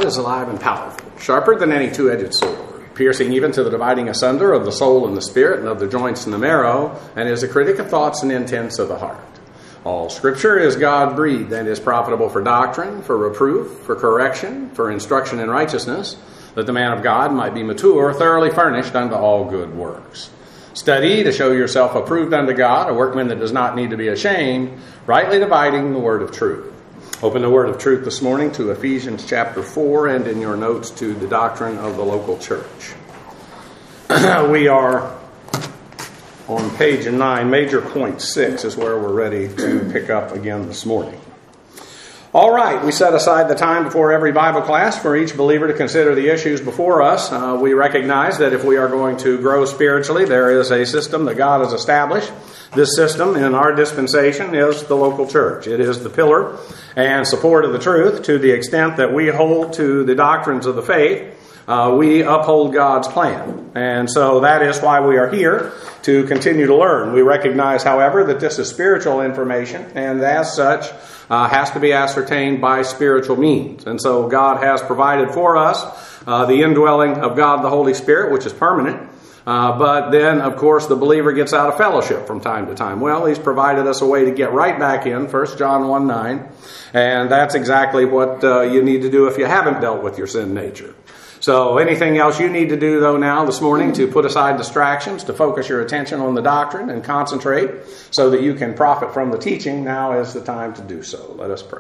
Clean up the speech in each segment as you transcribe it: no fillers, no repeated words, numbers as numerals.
is alive and powerful, sharper than any two-edged sword, piercing even to the dividing asunder of the soul and the spirit and of the joints and the marrow, and is a critic of thoughts and intents of the heart. All Scripture is God-breathed and is profitable for doctrine, for reproof, for correction, for instruction in righteousness, that the man of God might be mature, thoroughly furnished unto all good works. Study to show yourself approved unto God, a workman that does not need to be ashamed, rightly dividing the word of truth. Open the word of truth this morning to Ephesians chapter 4 and in your notes to the doctrine of the local church. We are on page 9, major point 6 is where we're ready to pick up again this morning. All right, we set aside the time before every Bible class for each believer to consider the issues before us. We recognize that if we are going to grow spiritually, there is a system that God has established. This system in our dispensation is the local church. It is the pillar and support of the truth. To the extent that we hold to the doctrines of the faith, we uphold God's plan. And so that is why we are here, to continue to learn. We recognize, however, that this is spiritual information, and as such, has to be ascertained by spiritual means. And so God has provided for us the indwelling of God the Holy Spirit, which is permanent. But then, of course, the believer gets out of fellowship from time to time. Well, He's provided us a way to get right back in, 1 John 1:9. And that's exactly what you need to do if you haven't dealt with your sin nature. So anything else you need to do, though, now this morning to put aside distractions, to focus your attention on the doctrine and concentrate so that you can profit from the teaching, now is the time to do so. Let us pray.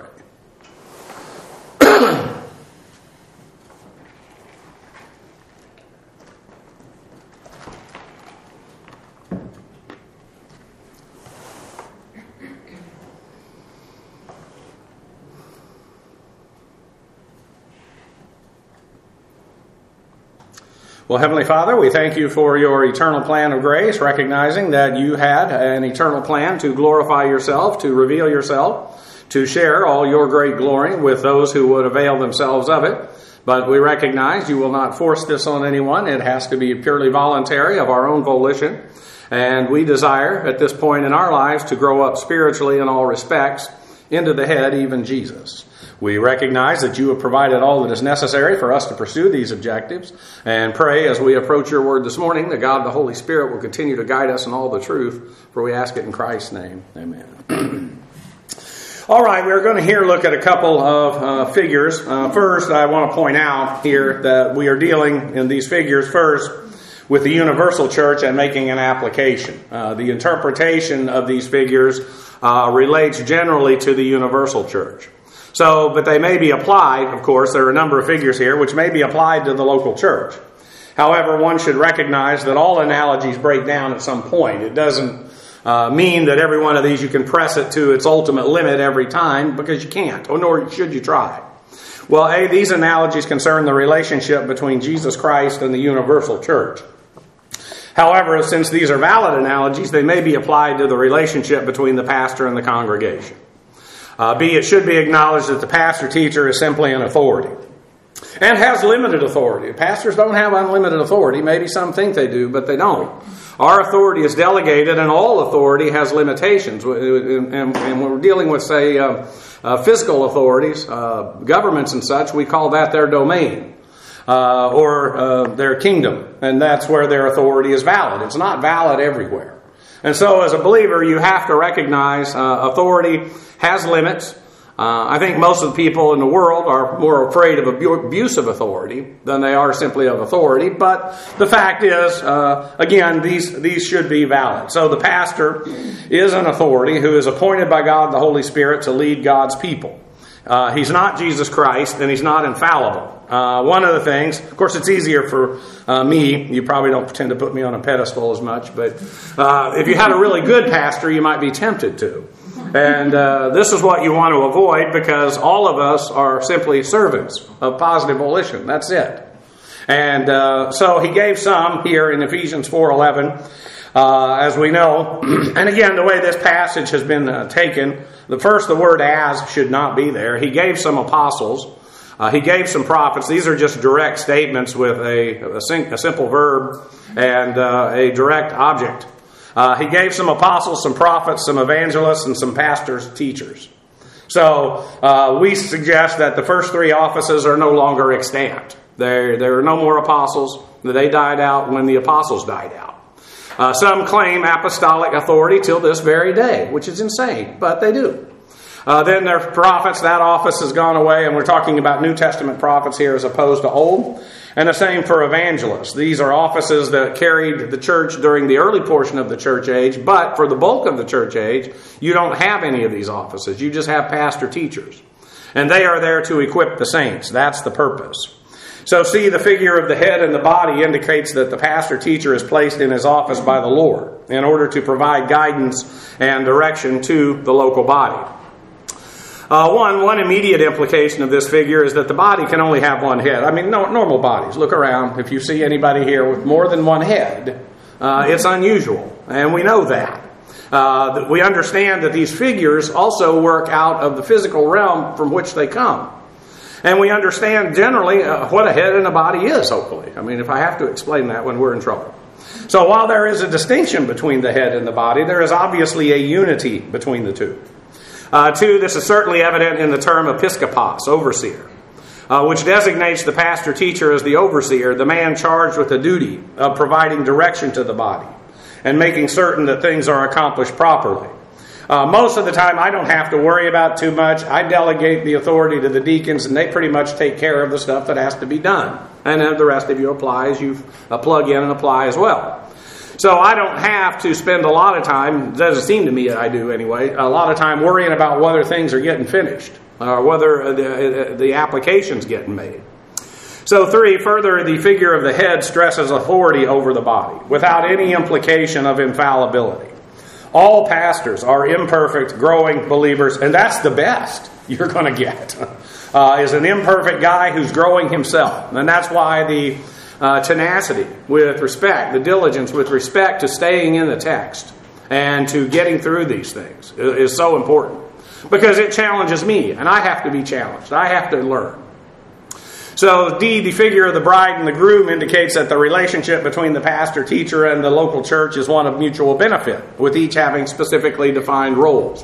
Well, Heavenly Father, we thank you for your eternal plan of grace, recognizing that you had an eternal plan to glorify yourself, to reveal yourself, to share all your great glory with those who would avail themselves of it. But we recognize you will not force this on anyone. It has to be purely voluntary, of our own volition. And we desire, at this point in our lives, to grow up spiritually in all respects, into the head, even Jesus. We recognize that you have provided all that is necessary for us to pursue these objectives, and pray as we approach your word this morning that God the Holy Spirit will continue to guide us in all the truth, for we ask it in Christ's name. Amen. All right, we're going to look at a couple of figures. First, I want to point out here that we are dealing in these figures first with the universal church and making an application. The interpretation of these figures relates generally to the universal church. So, but they may be applied, of course, there are a number of figures here which may be applied to the local church. However, one should recognize that all analogies break down at some point. It doesn't mean that every one of these you can press it to its ultimate limit every time, because you can't, or nor should you try. Well, these analogies concern the relationship between Jesus Christ and the universal church. However, since these are valid analogies, they may be applied to the relationship between the pastor and the congregation. It should be acknowledged that the pastor-teacher is simply an authority and has limited authority. Pastors don't have unlimited authority. Maybe some think they do, but they don't. Our authority is delegated, and all authority has limitations. And when we're dealing with, say, physical authorities, governments and such, we call that their domain or their kingdom, and that's where their authority is valid. It's not valid everywhere. And so as a believer, you have to recognize authority has limits. I think most of the people in the world are more afraid of abuse of authority than they are simply of authority. But the fact is, again, these should be valid. So the pastor is an authority who is appointed by God the Holy Spirit to lead God's people. He's not Jesus Christ, and he's not infallible. One of the things, of course, it's easier for me. You probably don't pretend to put me on a pedestal as much, but if you had a really good pastor, you might be tempted to. And this is what you want to avoid, because all of us are simply servants of positive volition. That's it. And so he gave some here in Ephesians 4:11, as we know. And again, the way this passage has been taken, the word "as" should not be there. He gave some apostles. He gave some prophets. These are just direct statements with a simple verb and a direct object. He gave some apostles, some prophets, some evangelists, and some pastors, teachers. So we suggest that the first three offices are no longer extant. There are no more apostles. They died out when the apostles died out. Some claim apostolic authority till this very day, which is insane, but they do. Then there are prophets. That office has gone away, and we're talking about New Testament prophets here as opposed to Old. And the same for evangelists. These are offices that carried the church during the early portion of the church age, but for the bulk of the church age, you don't have any of these offices. You just have pastor teachers. And they are there to equip the saints. That's the purpose. So see, the figure of the head and the body indicates that the pastor teacher is placed in his office by the Lord in order to provide guidance and direction to the local body. One immediate implication of this figure is that the body can only have one head. I mean, normal bodies. Look around. If you see anybody here with more than one head, it's unusual. And we know that. We understand that these figures also work out of the physical realm from which they come. And we understand generally what a head and a body is, hopefully. I mean, if I have to explain that, when we're in trouble. So while there is a distinction between the head and the body, there is obviously a unity between the two. Two, this is certainly evident in the term episkopos, overseer, which designates the pastor teacher as the overseer, the man charged with the duty of providing direction to the body and making certain that things are accomplished properly. Most of the time, I don't have to worry about too much. I delegate the authority to the deacons, and they pretty much take care of the stuff that has to be done. And then the rest of you apply as you plug in and apply as well. So I don't have to spend a lot of time, it doesn't seem to me I do anyway, a lot of time worrying about whether things are getting finished or whether the application's getting made. So 3, further, the figure of the head stresses authority over the body without any implication of infallibility. All pastors are imperfect, growing believers, and that's the best you're going to get, is an imperfect guy who's growing himself. And that's why the tenacity with respect, the diligence with respect to staying in the text and to getting through these things is so important. Because it challenges me, and I have to be challenged. I have to learn. So D, the figure of the bride and the groom, indicates that the relationship between the pastor, teacher, and the local church is one of mutual benefit, with each having specifically defined roles.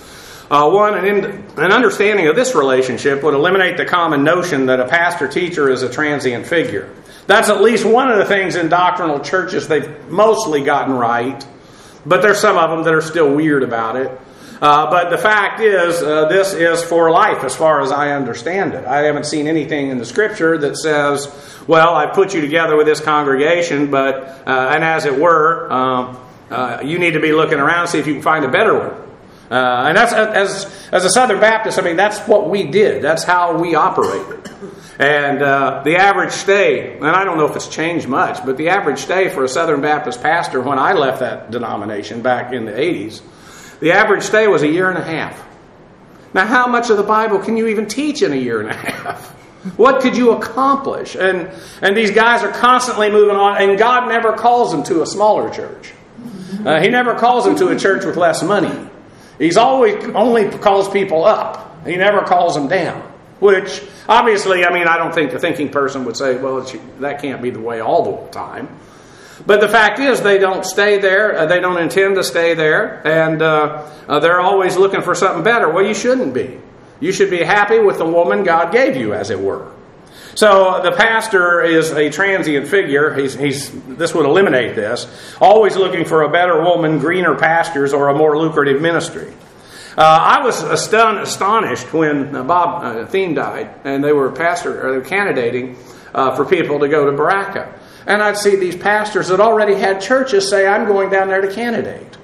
An understanding of this relationship would eliminate the common notion that a pastor-teacher is a transient figure. That's at least one of the things in doctrinal churches they've mostly gotten right, but there's some of them that are still weird about it. But the fact is, this is for life as far as I understand it. I haven't seen anything in the Scripture that says, well, I put you together with this congregation, but, and as it were, you need to be looking around and see if you can find a better one. And that's, as a Southern Baptist, I mean, that's what we did. That's how we operated. And the average stay, and I don't know if it's changed much, but the average stay for a Southern Baptist pastor when I left that denomination back in the 80s, the average stay was 1.5 years. Now, how much of the Bible can you even teach in 1.5 years? What could you accomplish? And these guys are constantly moving on, and God never calls them to a smaller church. He never calls them to a church with less money. He's always only calls people up. He never calls them down. Which, obviously, I mean, I don't think the thinking person would say, well, that can't be the way all the time. But the fact is, they don't stay there. They don't intend to stay there. And they're always looking for something better. Well, you shouldn't be. You should be happy with the woman God gave you, as it were. So the pastor is a transient figure. This would eliminate this. Always looking for a better woman, greener pastures, or a more lucrative ministry. I was astonished when Bob Thiem died, and they were candidating for people to go to Baraka. And I'd see these pastors that already had churches say, I'm going down there to candidate.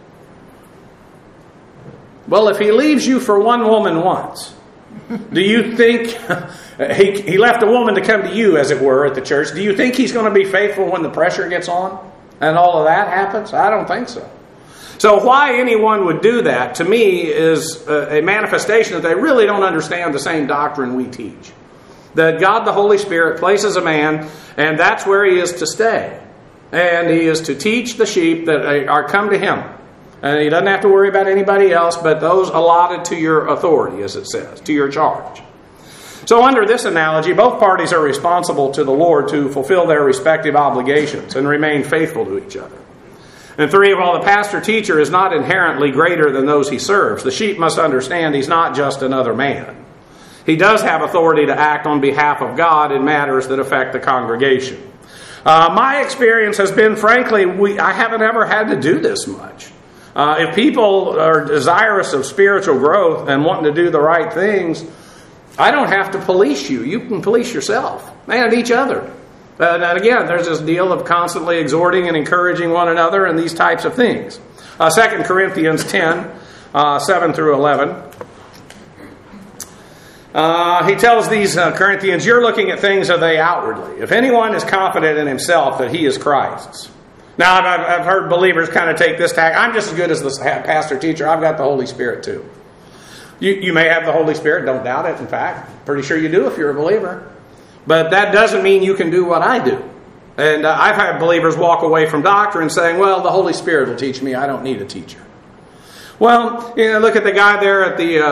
Well, if he leaves you for one woman once, do you think he left a woman to come to you, as it were, at the church? Do you think he's going to be faithful when the pressure gets on and all of that happens? I don't think so. So why anyone would do that, to me, is a manifestation that they really don't understand the same doctrine we teach. That God the Holy Spirit places a man, and that's where he is to stay. And he is to teach the sheep that are come to him. And he doesn't have to worry about anybody else but those allotted to your authority, as it says, to your charge. So under this analogy, both parties are responsible to the Lord to fulfill their respective obligations and remain faithful to each other. And 3, while the pastor-teacher is not inherently greater than those he serves, the sheep must understand he's not just another man. He does have authority to act on behalf of God in matters that affect the congregation. My experience has been, frankly, I haven't ever had to do this much. If people are desirous of spiritual growth and wanting to do the right things, I don't have to police you. You can police yourself and each other. And again, there's this deal of constantly exhorting and encouraging one another and these types of things. 2 Corinthians 10, 7 through 11. He tells these Corinthians, you're looking at things of they outwardly. If anyone is confident in himself that he is Christ's. Now, I've heard believers kind of take this tack. I'm just as good as the pastor teacher. I've got the Holy Spirit too. You may have the Holy Spirit. Don't doubt it. In fact, pretty sure you do if you're a believer. But that doesn't mean you can do what I do. And I've had believers walk away from doctrine saying, well, the Holy Spirit will teach me. I don't need a teacher. Well, look at the guy there at the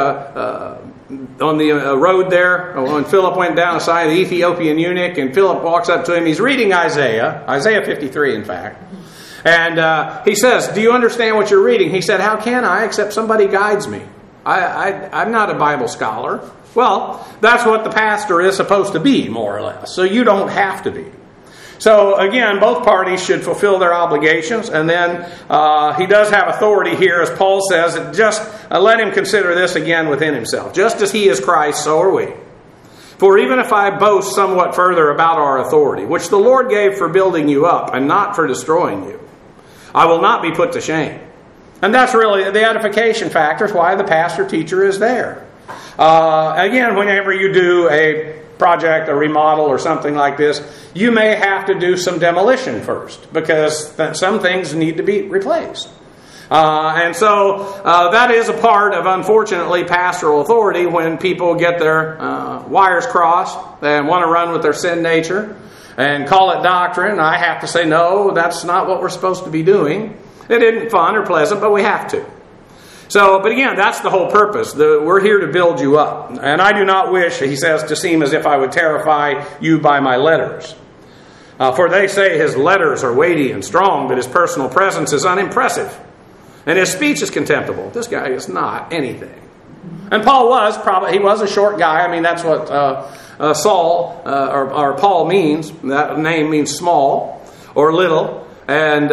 on the road there when Philip went down the side of the Ethiopian eunuch, and Philip walks up to him. He's reading Isaiah 53, in fact. And he says, do you understand what you're reading? He said, how can I except somebody guides me? I'm not a Bible scholar. Well, that's what the pastor is supposed to be, more or less. So you don't have to be. So again, both parties should fulfill their obligations. And then he does have authority here, as Paul says. Just let him consider this again within himself. Just as he is Christ, so are we. For even if I boast somewhat further about our authority, which the Lord gave for building you up and not for destroying you, I will not be put to shame. And that's really the edification factor, is why the pastor-teacher is there. Again, whenever you do a project, a remodel, or something like this, you may have to do some demolition first, because some things need to be replaced. And so that is a part of, unfortunately, pastoral authority when people get their wires crossed and want to run with their sin nature and call it doctrine. I have to say, no, that's not what we're supposed to be doing. It isn't fun or pleasant, but we have to. So, but again, that's the whole purpose. We're here to build you up. And I do not wish, he says, to seem as if I would terrify you by my letters. For they say his letters are weighty and strong, but his personal presence is unimpressive. And his speech is contemptible. This guy is not anything. And Paul he was a short guy. I mean, that's what Saul or Paul means. That name means small or little. And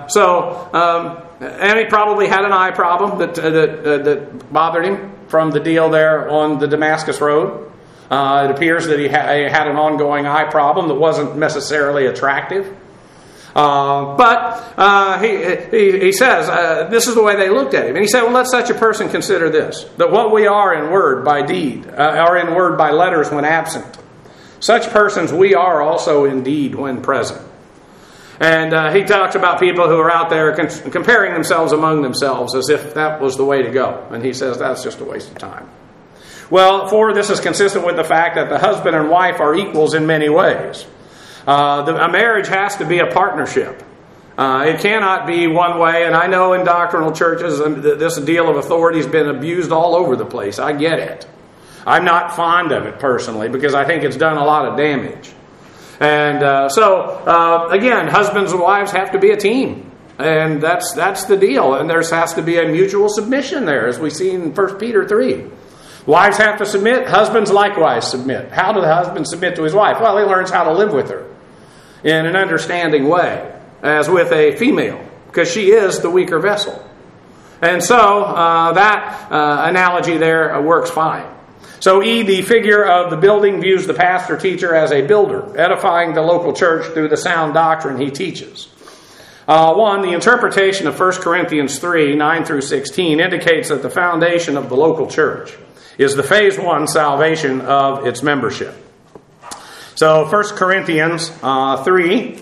and he probably had an eye problem that bothered him from the deal there on the Damascus Road. It appears that he had an ongoing eye problem that wasn't necessarily attractive. But he says, this is the way they looked at him. And he said, well, let such a person consider this, that what we are in word by deed, are in word by letters when absent. Such persons we are also in deed when present. And he talks about people who are out there comparing themselves among themselves as if that was the way to go. And he says that's just a waste of time. Well, for this is consistent with the fact that the husband and wife are equals in many ways. A marriage has to be a partnership. It cannot be one way. And I know in doctrinal churches this deal of authority has been abused all over the place. I get it. I'm not fond of it personally because I think it's done a lot of damage. And so, again, husbands and wives have to be a team. And that's the deal. And there has to be a mutual submission there, as we see in 1 Peter 3. Wives have to submit. Husbands likewise submit. How does the husband submit to his wife? Well, he learns how to live with her in an understanding way, as with a female, because she is the weaker vessel. And so that analogy there works fine. So the figure of the building, views the pastor-teacher as a builder, edifying the local church through the sound doctrine he teaches. The interpretation of 1 Corinthians 3, 9 through 16 indicates that the foundation of the local church is the phase 1 salvation of its membership. So 1 Corinthians 3,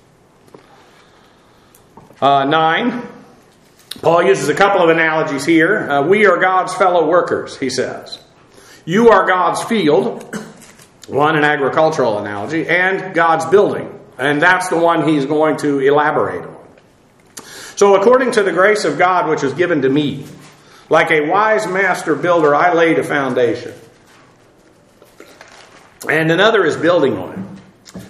9, Paul uses a couple of analogies here. We are God's fellow workers, he says. You are God's field, one an agricultural analogy, and God's building. And that's the one he's going to elaborate on. So according to the grace of God which was given to me, like a wise master builder, I laid a foundation. And another is building on it.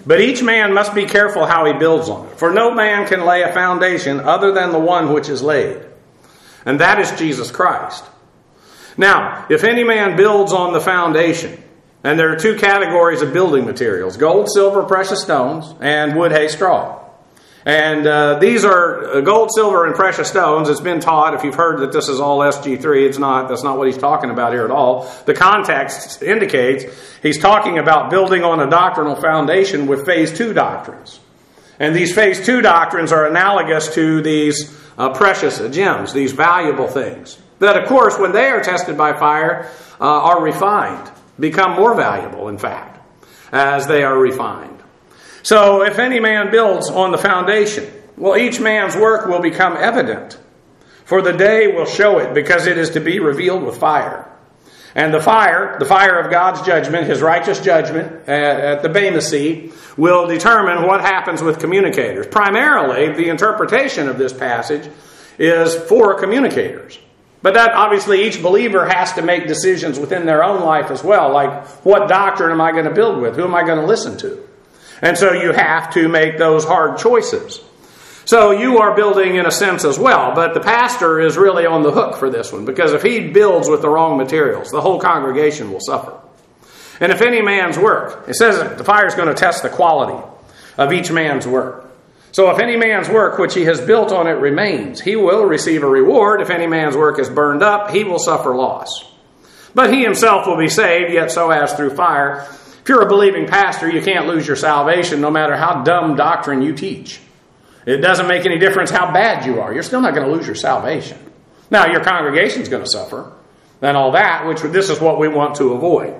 But each man must be careful how he builds on it. For no man can lay a foundation other than the one which is laid. And that is Jesus Christ. Now, if any man builds on the foundation, and there are two categories of building materials, gold, silver, precious stones, and wood, hay, straw. And these are gold, silver, and precious stones. It's been taught, if you've heard that this is all SG3, it's not. That's not what he's talking about here at all. The context indicates he's talking about building on a doctrinal foundation with phase 2 doctrines. And these phase 2 doctrines are analogous to these precious gems, these valuable things. That, of course, when they are tested by fire, are refined, become more valuable, in fact, as they are refined. So, if any man builds on the foundation, well, each man's work will become evident, for the day will show it, because it is to be revealed with fire. And the fire of God's judgment, His righteous judgment at the Bema seat, will determine what happens with communicators. Primarily, the interpretation of this passage is for communicators. But that obviously each believer has to make decisions within their own life as well, like what doctrine am I going to build with? Who am I going to listen to? And so you have to make those hard choices. So you are building in a sense as well, but the pastor is really on the hook for this one, because if he builds with the wrong materials, the whole congregation will suffer. And if any man's work, it says that the fire is going to test the quality of each man's work. So if any man's work which he has built on it remains, he will receive a reward. If any man's work is burned up, he will suffer loss. But he himself will be saved, yet so as through fire. If you're a believing pastor, you can't lose your salvation no matter how dumb doctrine you teach. It doesn't make any difference how bad you are. You're still not going to lose your salvation. Now, your congregation's going to suffer and all that, which this is what we want to avoid.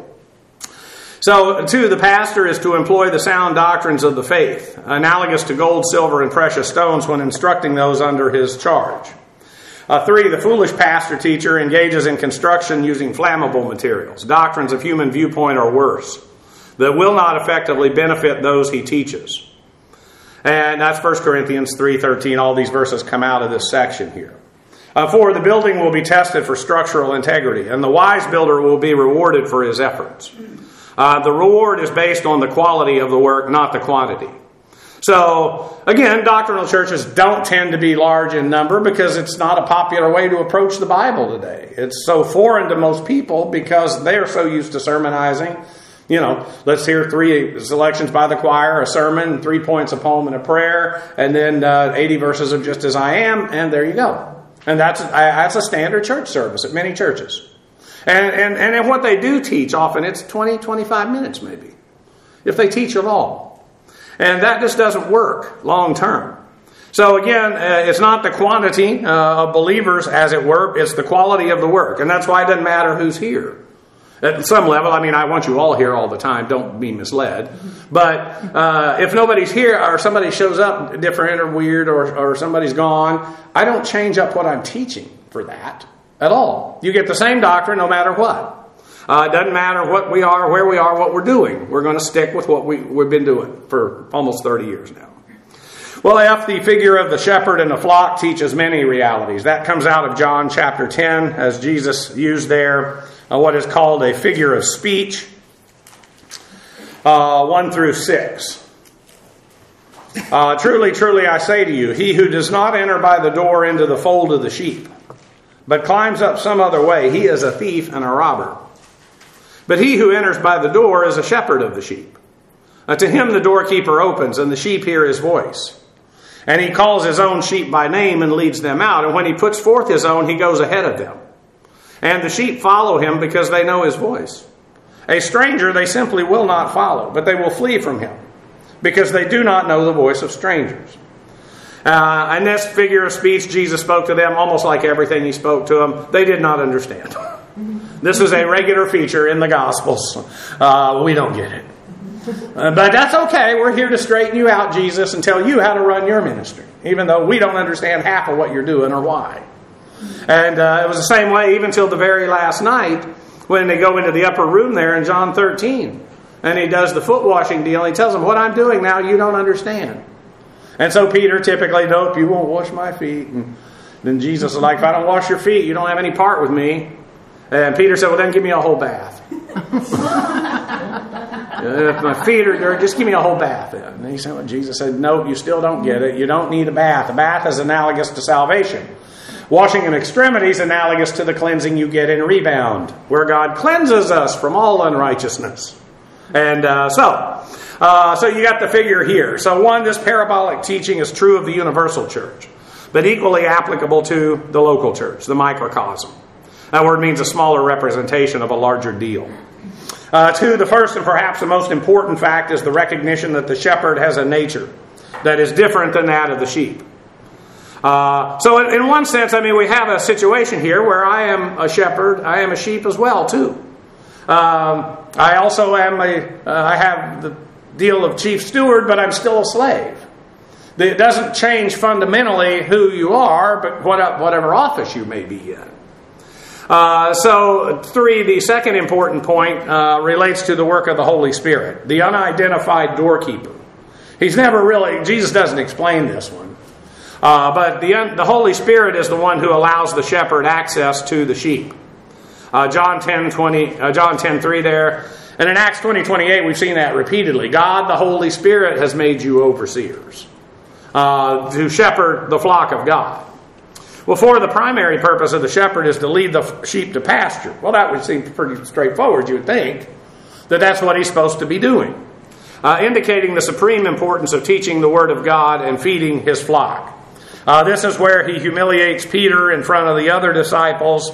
So, too, the pastor is to employ the sound doctrines of the faith, analogous to gold, silver, and precious stones when instructing those under his charge. 3, the foolish pastor-teacher engages in construction using flammable materials, doctrines of human viewpoint or worse, that will not effectively benefit those he teaches. And that's 1 Corinthians 3:13. All these verses come out of this section here. 4, the building will be tested for structural integrity, and the wise builder will be rewarded for his efforts. The reward is based on the quality of the work, not the quantity. So, again, doctrinal churches don't tend to be large in number because it's not a popular way to approach the Bible today. It's so foreign to most people because they're so used to sermonizing. You know, let's hear 3 selections by the choir, a sermon, 3 points, a poem, and a prayer, and then 80 verses of Just As I Am, and there you go. And that's a standard church service at many churches. And what they do teach, often it's 20, 25 minutes maybe, if they teach at all. And that just doesn't work long term. So again, it's not the quantity of believers, as it were, it's the quality of the work. And that's why it doesn't matter who's here. At some level, I mean, I want you all here all the time. Don't be misled. But if nobody's here or somebody shows up different or weird or somebody's gone, I don't change up what I'm teaching for that at all. You get the same doctrine no matter what. It doesn't matter what we are, where we are, what we're doing. We're going to stick with what we've been doing for almost 30 years now. Well, F, the figure of the shepherd and the flock teaches many realities. That comes out of John chapter 10, as Jesus used there what is called a figure of speech, 1 through 6. Truly, truly, I say to you, he who does not enter by the door into the fold of the sheep, but climbs up some other way, he is a thief and a robber. But he who enters by the door is a shepherd of the sheep. To him the doorkeeper opens, and the sheep hear his voice. And he calls his own sheep by name and leads them out. And when he puts forth his own, he goes ahead of them. And the sheep follow him because they know his voice. A stranger they simply will not follow, but they will flee from him, because they do not know the voice of strangers. And this figure of speech, Jesus spoke to them almost like everything he spoke to them. They did not understand. This is a regular feature in the Gospels. We don't get it. But that's okay. We're here to straighten you out, Jesus, and tell you how to run your ministry, even though we don't understand half of what you're doing or why. And it was the same way even till the very last night when they go into the upper room there in John 13. And he does the foot washing deal. And he tells them, what I'm doing now, you don't understand. And so Peter typically, nope, you won't wash my feet. And then Jesus is like, if I don't wash your feet, you don't have any part with me. And Peter said, well, then give me a whole bath. If my feet are dirty, just give me a whole bath then. And he said, well, Jesus said, nope, you still don't get it. You don't need a bath. A bath is analogous to salvation. Washing in extremities analogous to the cleansing you get in rebound, where God cleanses us from all unrighteousness. And so you got the figure here. So one, this parabolic teaching is true of the universal church, but equally applicable to the local church, the microcosm. That word means a smaller representation of a larger deal. Two, the first and perhaps the most important fact is the recognition that the shepherd has a nature that is different than that of the sheep. So in one sense, I mean, we have a situation here where I am a shepherd, I am a sheep as well, too. I also am I have the deal of chief steward, but I'm still a slave. It doesn't change fundamentally who you are, but whatever office you may be in. So, three, the second important point relates to the work of the Holy Spirit, the unidentified doorkeeper. He's never really, Jesus doesn't explain this one. But the Holy Spirit is the one who allows the shepherd access to the sheep. John 10:3 there. And in Acts 20:28, we've seen that repeatedly. God, the Holy Spirit, has made you overseers to shepherd the flock of God. Well, for the primary purpose of the shepherd is to lead the sheep to pasture. Well, that would seem pretty straightforward, you would think, that that's what he's supposed to be doing. Indicating the supreme importance of teaching the Word of God and feeding his flock. This is where he humiliates Peter in front of the other disciples.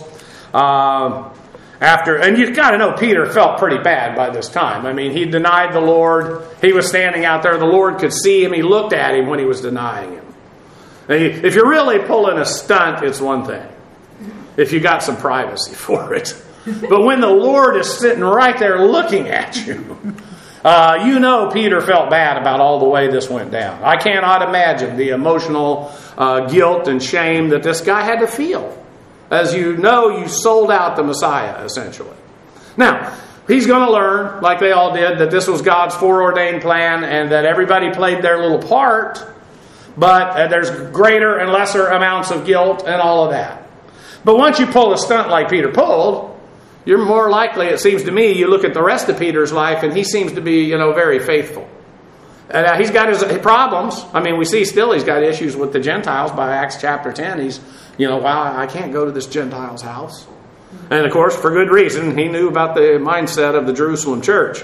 And you've got to know Peter felt pretty bad by this time. I mean, he denied the Lord. He was standing out there. The Lord could see him. He looked at him when he was denying him. If you're really pulling a stunt, it's one thing. If you got some privacy for it. But when the Lord is sitting right there looking at you, you know Peter felt bad about all the way this went down. I cannot imagine the emotional guilt and shame that this guy had to feel. As you know, you sold out the Messiah, essentially. Now, he's going to learn, like they all did, that this was God's foreordained plan and that everybody played their little part, but there's greater and lesser amounts of guilt and all of that. But once you pull a stunt like Peter pulled, you're more likely, it seems to me, you look at the rest of Peter's life and he seems to be, very faithful. And he's got his problems. I mean, we see still he's got issues with the Gentiles by Acts chapter 10. He's, wow, I can't go to this Gentile's house. And of course, for good reason, he knew about the mindset of the Jerusalem church.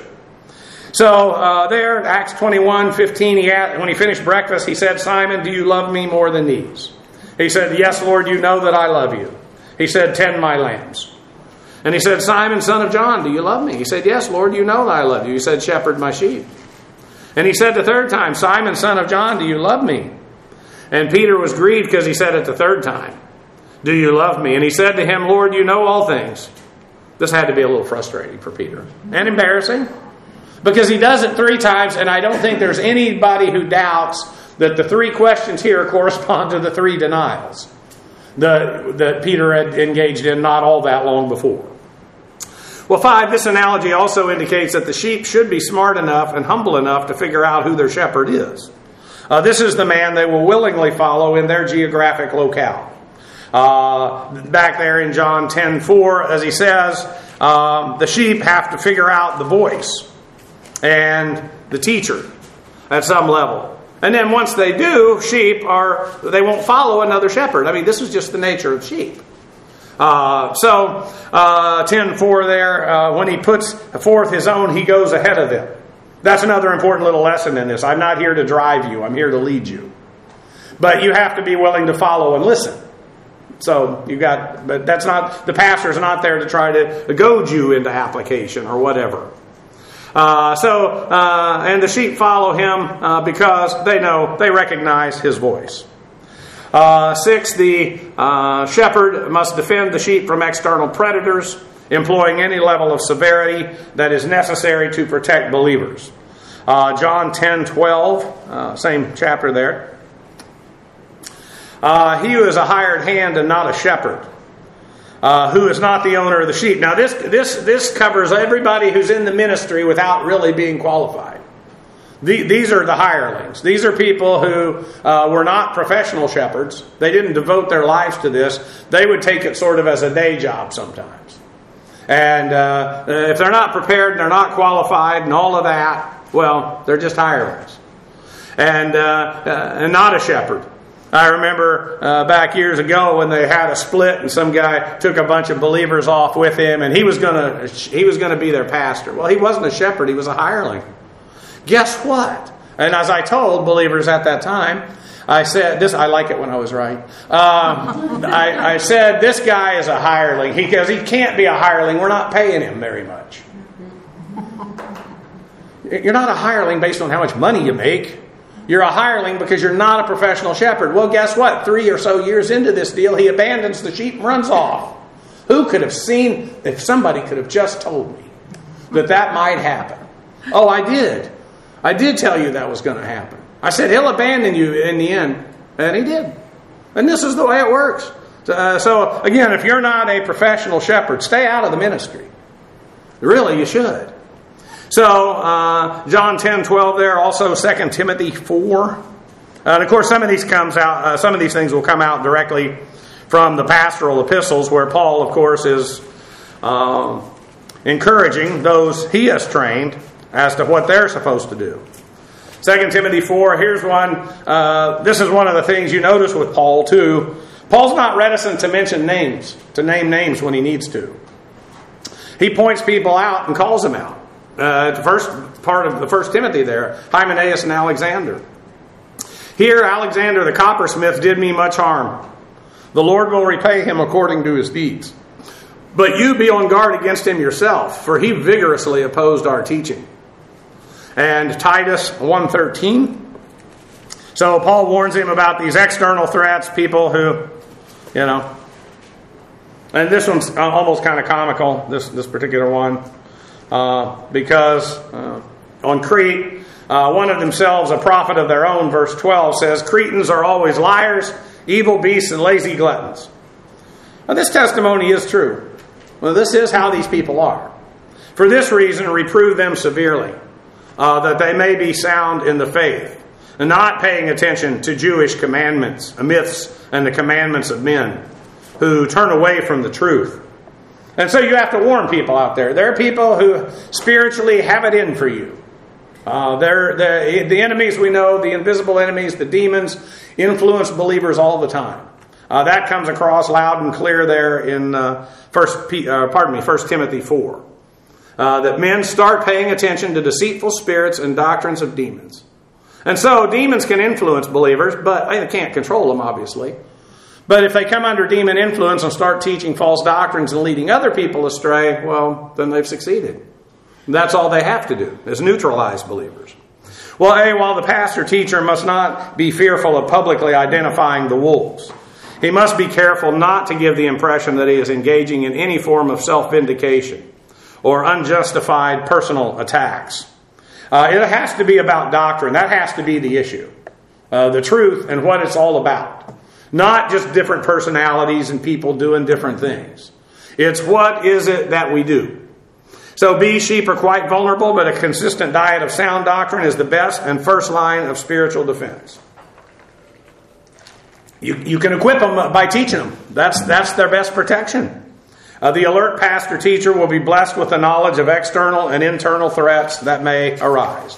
So there, Acts 21:15, when he finished breakfast, he said, Simon, do you love me more than these? He said, yes, Lord, you know that I love you. He said, tend my lambs. And he said, Simon, son of John, do you love me? He said, yes, Lord, you know that I love you. He said, shepherd my sheep. And he said the third time, Simon, son of John, do you love me? And Peter was grieved because he said it the third time, do you love me? And he said to him, Lord, you know all things. This had to be a little frustrating for Peter. And embarrassing. Because he does it three times, and I don't think there's anybody who doubts that the three questions here correspond to the three denials that Peter had engaged in not all that long before. Well, 5, this analogy also indicates that the sheep should be smart enough and humble enough to figure out who their shepherd is. This is the man they will willingly follow in their geographic locale. Back there in John 10:4, as he says, the sheep have to figure out the voice and the teacher at some level. And then once they do, they won't follow another shepherd. I mean, this is just the nature of sheep. 10:4 there, when he puts forth his own, he goes ahead of them. That's another important little lesson in this. I'm not here to drive you. I'm here to lead you. But you have to be willing to follow and listen. So but that's not, the pastor's not there to try to goad you into application or whatever. And the sheep follow him because they recognize his voice. 6, the shepherd must defend the sheep from external predators, employing any level of severity that is necessary to protect believers. John 10:12, same chapter there. He who is a hired hand and not a shepherd, who is not the owner of the sheep. Now this covers everybody who's in the ministry without really being qualified. These are the hirelings. These are people who were not professional shepherds. They didn't devote their lives to this. They would take it sort of as a day job sometimes. And if they're not prepared and they're not qualified and all of that, well, they're just hirelings. And not a shepherd. I remember back years ago when they had a split and some guy took a bunch of believers off with him and he was going to be their pastor. Well, he wasn't a shepherd, he was a hireling. Guess what? And as I told believers at that time, I said, I like it when I was right. I said, this guy is a hireling because he can't be a hireling. We're not paying him very much. You're not a hireling based on how much money you make. You're a hireling because you're not a professional shepherd. Well, guess what? 3 or so years into this deal, he abandons the sheep and runs off. Who could have seen, if somebody could have just told me that might happen? Oh, I did. I did tell you that was going to happen. I said, he'll abandon you in the end. And he did. And this is the way it works. So again, if you're not a professional shepherd, stay out of the ministry. Really, you should. So, John 10:12 there, also 2 Timothy 4. And of course, some of these things will come out directly from the pastoral epistles, where Paul, of course, is encouraging those he has trained as to what they're supposed to do. 2 Timothy 4, here's one. This is one of the things you notice with Paul, too. Paul's not reticent to mention names, to name names when he needs to. He points people out and calls them out. The first part of the 1 Timothy there, Hymenaeus and Alexander. Here, Alexander the coppersmith did me much harm. The Lord will repay him according to his deeds. But you be on guard against him yourself, for he vigorously opposed our teaching. And Titus 1:13. So Paul warns him about these external threats, people who, and this one's almost kind of comical, this particular one. Because on Crete, one of themselves, a prophet of their own, verse 12, says, Cretans are always liars, evil beasts, and lazy gluttons. Now, this testimony is true. Well, this is how these people are. For this reason, reprove them severely, that they may be sound in the faith, and not paying attention to Jewish commandments, myths, and the commandments of men, who turn away from the truth. And so you have to warn people out there. There are people who spiritually have it in for you. The enemies we know, the invisible enemies, the demons, influence believers all the time. That comes across loud and clear there in 1 Timothy 4. That men start paying attention to deceitful spirits and doctrines of demons. And so demons can influence believers, but they can't control them, obviously. But if they come under demon influence and start teaching false doctrines and leading other people astray, well, then they've succeeded. That's all they have to do, is neutralize believers. Well, while the pastor-teacher must not be fearful of publicly identifying the wolves, he must be careful not to give the impression that he is engaging in any form of self-vindication or unjustified personal attacks. It has to be about doctrine. That has to be the issue. The truth and what it's all about. Not just different personalities and people doing different things. It's what is it that we do. So sheep are quite vulnerable, but a consistent diet of sound doctrine is the best and first line of spiritual defense. You can equip them by teaching them. That's their best protection. The alert pastor-teacher will be blessed with the knowledge of external and internal threats that may arise.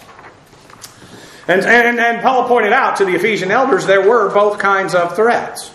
And Paul pointed out to the Ephesian elders there were both kinds of threats.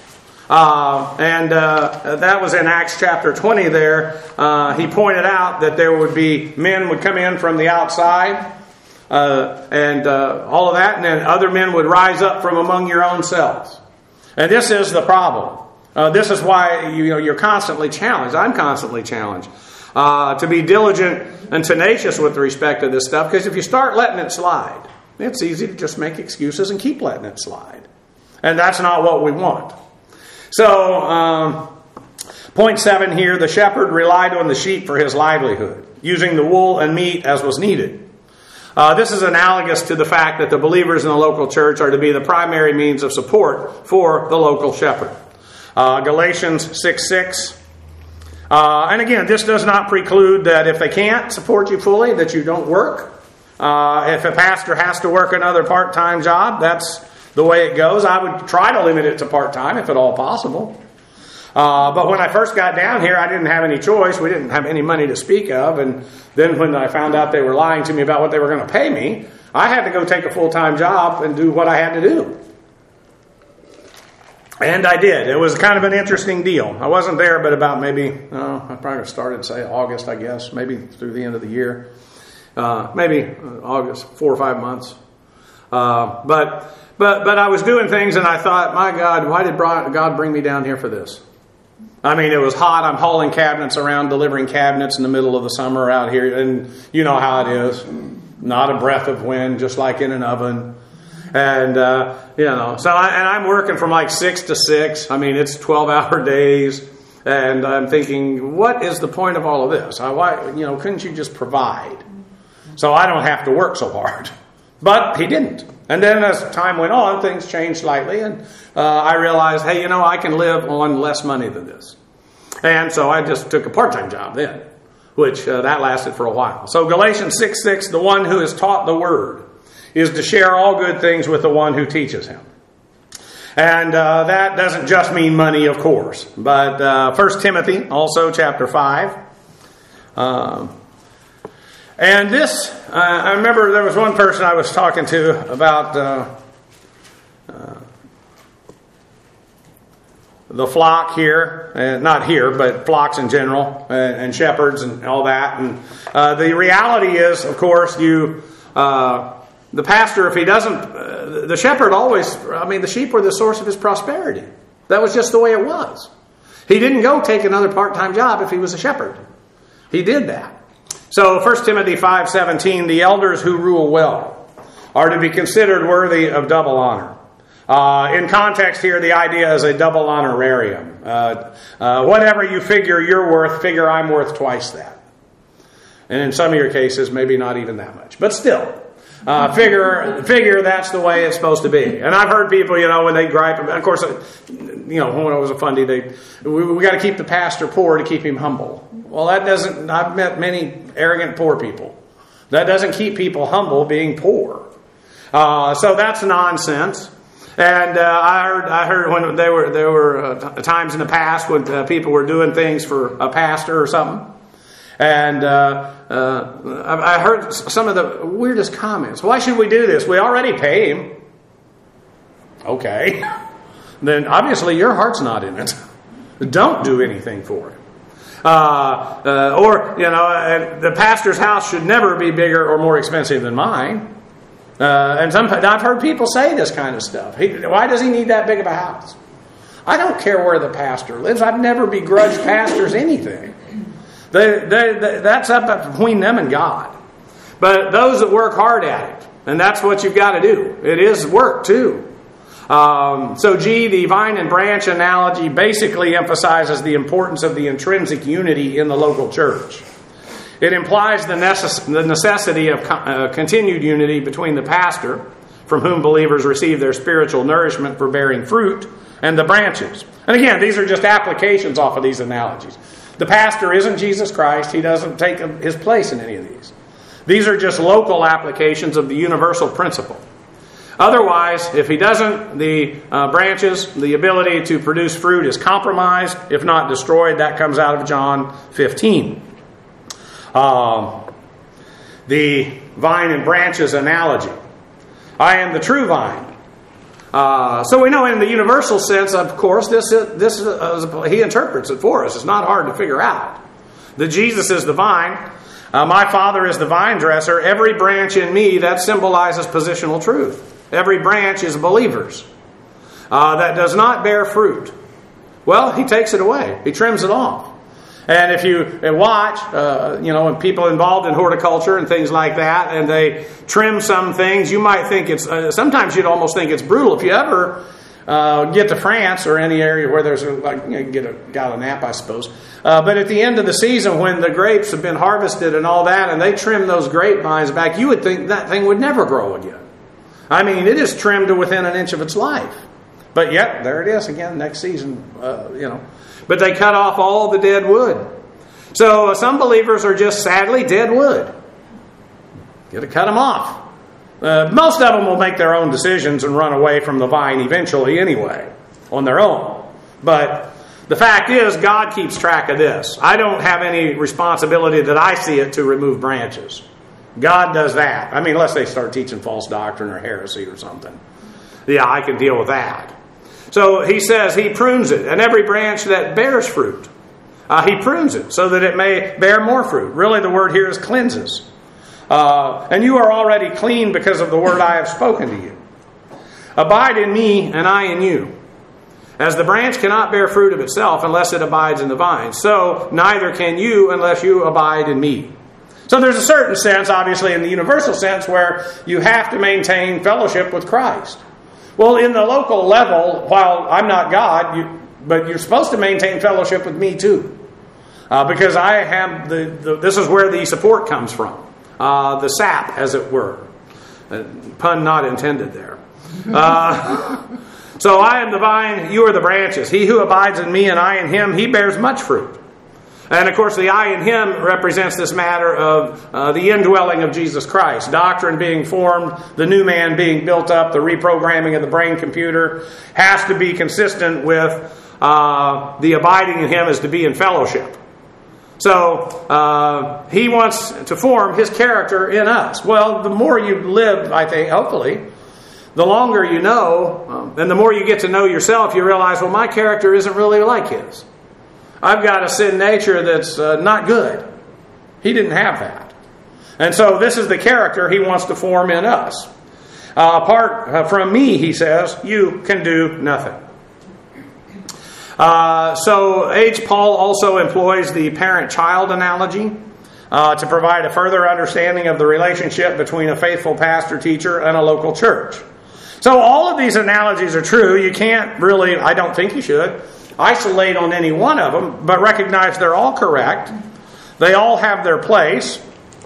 That was in Acts chapter 20 there. He pointed out that there would be men would come in from the outside and all of that. And then other men would rise up from among your own selves. And this is the problem. This is why you're constantly challenged. I'm constantly challenged to be diligent and tenacious with respect to this stuff. Because if you start letting it slide, it's easy to just make excuses and keep letting it slide. And that's not what we want. So, point 7 here, the shepherd relied on the sheep for his livelihood, using the wool and meat as was needed. This is analogous to the fact that the believers in the local church are to be the primary means of support for the local shepherd. Galatians 6:6. And again, this does not preclude that if they can't support you fully, that you don't work. If a pastor has to work another part-time job, that's the way it goes. I would try to limit it to part-time if at all possible. But when I first got down here, I didn't have any choice. We didn't have any money to speak of. And then when I found out they were lying to me about what they were going to pay me, I had to go take a full-time job and do what I had to do. And I did. It was kind of an interesting deal. I wasn't there, but about maybe, I probably started, say, August, I guess, maybe through the end of the year. Maybe August, 4 or 5 months. But I was doing things, and I thought, my God, why did God bring me down here for this? I mean, it was hot. I'm hauling cabinets around, delivering cabinets in the middle of the summer out here. And you know how it is. Not a breath of wind, just like in an oven. And, so I'm working from like 6 to 6. I mean, it's 12-hour days. And I'm thinking, what is the point of all of this? Couldn't you just provide? So I don't have to work so hard. But he didn't. And then as time went on, things changed slightly. And I realized, hey, I can live on less money than this. And so I just took a part-time job then, which that lasted for a while. So Galatians 6:6, the one who is taught the word is to share all good things with the one who teaches him. And that doesn't just mean money, of course. But 1 Timothy, also chapter 5. And this, I remember there was one person I was talking to about the flock here. Not here, but flocks in general, and shepherds and all that. And the reality is, of course, the pastor, if he doesn't, the shepherd always, the sheep were the source of his prosperity. That was just the way it was. He didn't go take another part-time job if he was a shepherd. He did that. So 1 Timothy 5:17, the elders who rule well are to be considered worthy of double honor. In context here, the idea is a double honorarium. Whatever you figure you're worth, figure I'm worth twice that. And in some of your cases, maybe not even that much. But still, figure that's the way it's supposed to be. And I've heard people, when they gripe, of course, when I was a fundy, we got to keep the pastor poor to keep him humble. Well, I've met many arrogant poor people. That doesn't keep people humble, being poor. So that's nonsense. And I heard when there were times in the past when people were doing things for a pastor or something. And I heard some of the weirdest comments. Why should we do this? We already pay him. Okay. Then obviously your heart's not in it. Don't do anything for him. The pastor's house should never be bigger or more expensive than mine. And I've heard people say this kind of stuff. Why does he need that big of a house? I don't care where the pastor lives. I've never begrudged pastors anything. That's up between them and God. But those that work hard at it, and that's what you've got to do. It is work too. The vine and branch analogy basically emphasizes the importance of the intrinsic unity in the local church. It implies the necessity of continued unity between the pastor, from whom believers receive their spiritual nourishment for bearing fruit, and the branches. And again, these are just applications off of these analogies. The pastor isn't Jesus Christ. He doesn't take his place in any of these. These are just local applications of the universal principle. Otherwise, if he doesn't, the branches, the ability to produce fruit is compromised, if not destroyed. That comes out of John 15. The vine and branches analogy. I am the true vine. So we know in the universal sense, of course, this he interprets it for us. It's not hard to figure out. That Jesus is the vine. My Father is the vine dresser. Every branch in me, that symbolizes positional truth. Every branch is believers that does not bear fruit. Well, he takes it away. He trims it off. And if you watch, when people involved in horticulture and things like that, and they trim some things, you might think it's, sometimes you'd almost think it's brutal. If you ever get to France or any area where there's get a gallon nap, I suppose. But at the end of the season, when the grapes have been harvested and all that, and they trim those grapevines back, you would think that thing would never grow again. I mean, it is trimmed to within an inch of its life. But yet, there it is again, next season, But they cut off all the dead wood. So some believers are just sadly dead wood. You got to cut them off. Most of them will make their own decisions and run away from the vine eventually anyway, on their own. But The fact is, God keeps track of this. I don't have any responsibility that I see it to remove branches. God does that. I mean, unless they start teaching false doctrine or heresy or something. Yeah, I can deal with that. So he says he prunes it. And every branch that bears fruit, he prunes it so that it may bear more fruit. Really, the word here is cleanses. And you are already clean because of the word I have spoken to you. Abide in me and I in you. As the branch cannot bear fruit of itself unless it abides in the vine, so neither can you unless you abide in me. So there's a certain sense, obviously in the universal sense, where you have to maintain fellowship with Christ. Well, in the local level, while I'm not God, but you're supposed to maintain fellowship with me too. Because I have this is where the support comes from. The sap, as it were. Pun not intended there. So I am the vine, you are the branches. He who abides in me and I in him, he bears much fruit. And of course the I in him represents this matter of the indwelling of Jesus Christ. Doctrine being formed, the new man being built up, the reprogramming of the brain computer has to be consistent with the abiding in him is to be in fellowship. So he wants to form his character in us. Well, the more you live, I think, hopefully, the longer you know, and the more you get to know yourself, you realize, well, my character isn't really like his. I've got a sin nature that's not good. He didn't have that. And so this is the character he wants to form in us. Apart from me, he says, you can do nothing. So H. Paul also employs the parent-child analogy to provide a further understanding of the relationship between a faithful pastor-teacher and a local church. So all of these analogies are true. You can't really, I don't think you should, isolate on any one of them, but recognize they're all correct. They all have their place.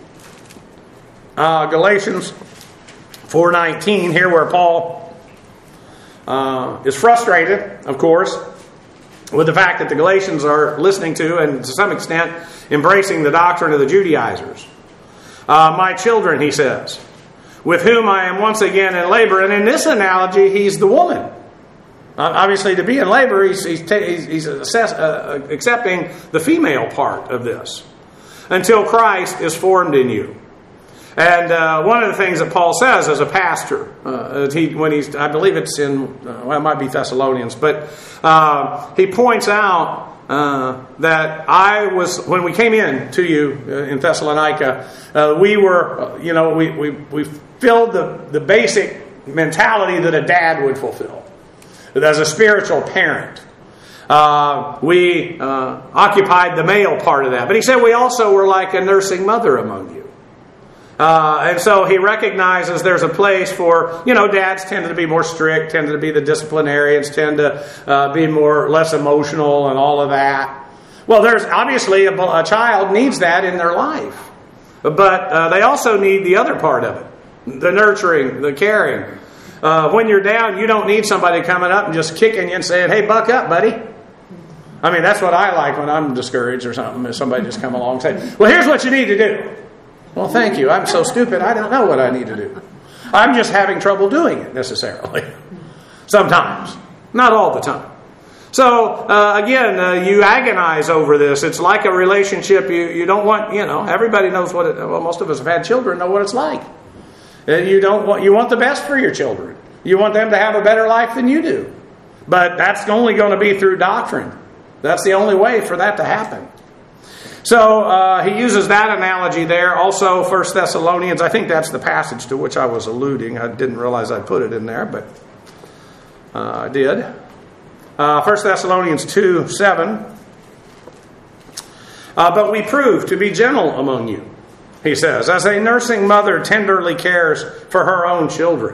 Galatians 4:19, here where Paul is frustrated, of course, with the fact that the Galatians are listening to, and to some extent, embracing the doctrine of the Judaizers. My children, he says, with whom I am once again in labor. And in this analogy, he's the woman. Obviously, to be in labor, he's accepting the female part of this. Until Christ is formed in you. And one of the things that Paul says as a pastor, I believe it's in, it might be Thessalonians, but he points out that when we came in to you in Thessalonica, we were, we filled the basic mentality that a dad would fulfill. As a spiritual parent. We occupied the male part of that. But he said we also were like a nursing mother among you. And so he recognizes there's a place for, dads tend to be more strict, tend to be the disciplinarians, tend to be less emotional and all of that. Well, there's obviously a child needs that in their life. But they also need the other part of it. The nurturing, the caring. When you're down, you don't need somebody coming up and just kicking you and saying, hey, buck up, buddy. I mean, that's what I like when I'm discouraged or something. If somebody just come along and say, well, here's what you need to do. Well, thank you. I'm so stupid, I don't know what I need to do. I'm just having trouble doing it necessarily. Sometimes. Not all the time. So, again, you agonize over this. It's like a relationship you don't want, everybody knows most of us have had children, know what it's like. You want the best for your children. You want them to have a better life than you do. But that's only going to be through doctrine. That's the only way for that to happen. So he uses that analogy there. Also, 1 Thessalonians, I think that's the passage to which I was alluding. I didn't realize I put it in there, but I did. 1 Thessalonians 2:7. But we prove to be gentle among you, he says, as a nursing mother tenderly cares for her own children.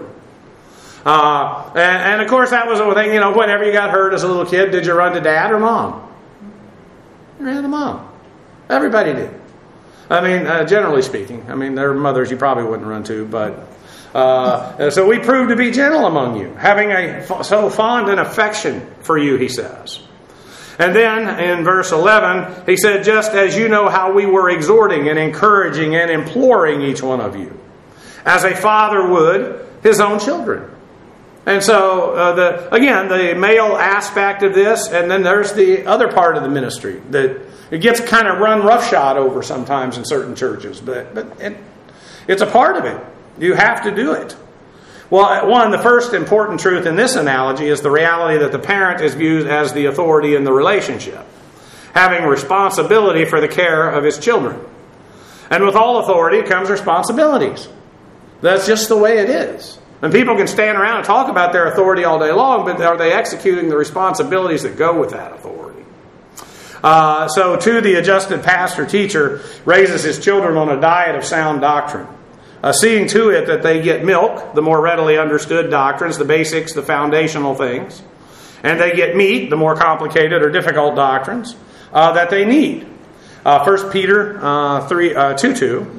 And of course, that was the thing, whenever you got hurt as a little kid, did you run to dad or mom? You ran to mom. Everybody did. I mean, generally speaking. I mean, there are mothers you probably wouldn't run to, but... so we prove to be gentle among you, having so fond an affection for you, he says. And then in verse 11, he said, just as you know how we were exhorting and encouraging and imploring each one of you, as a father would his own children. And so, the male aspect of this, and then there's the other part of the ministry that it gets kind of run roughshod over sometimes in certain churches, but it's a part of it. You have to do it. Well, the first important truth in this analogy is the reality that the parent is viewed as the authority in the relationship, having responsibility for the care of his children. And with all authority comes responsibilities. That's just the way it is. And people can stand around and talk about their authority all day long, but are they executing the responsibilities that go with that authority? So too, the adjusted pastor-teacher raises his children on a diet of sound doctrine, seeing to it that they get milk, the more readily understood doctrines, the basics, the foundational things, and they get meat, the more complicated or difficult doctrines that they need. 1 Peter 2:2.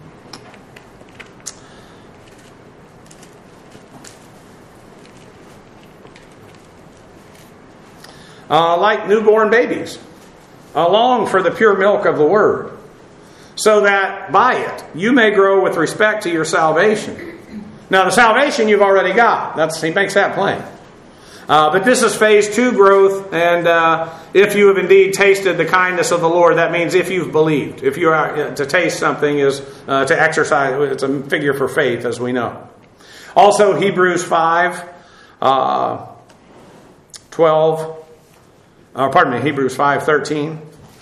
Like newborn babies, long for the pure milk of the word, so that by it you may grow with respect to your salvation. Now, the salvation you've already got. He makes that plain. But this is phase 2 growth, and if you have indeed tasted the kindness of the Lord, that means if you've believed. If you are to taste something is to exercise. It's a figure for faith, as we know. Also, Hebrews 5:13.